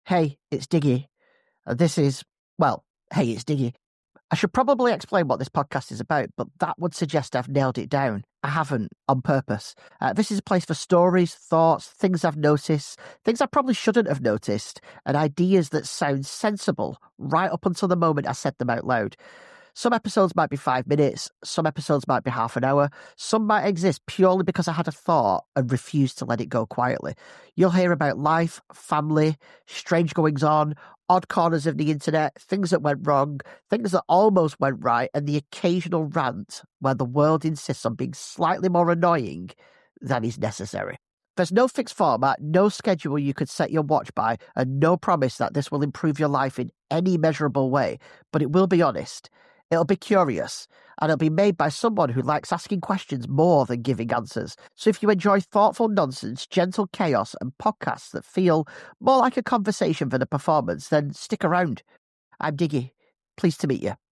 Hey, it's Diggy. This is, well, hey, it's Diggy. I should probably explain what this podcast is about, but that would suggest I've nailed it down. I haven't, on purpose. This is a place for stories, thoughts, things I've noticed, things I probably shouldn't have noticed, and ideas that sound sensible right up until the moment I said them out loud. Some episodes might be 5 minutes, some episodes might be half an hour, some might exist purely because I had a thought and refused to let it go quietly. You'll hear about life, family, strange goings on, odd corners of the internet, things that went wrong, things that almost went right, and the occasional rant where the world insists on being slightly more annoying than is necessary. There's no fixed format, no schedule you could set your watch by, and no promise that this will improve your life in any measurable way, but it will be honest. It'll be curious, and it'll be made by someone who likes asking questions more than giving answers. So if you enjoy thoughtful nonsense, gentle chaos, and podcasts that feel more like a conversation than a performance, then stick around. I'm Diggy. Pleased to meet you.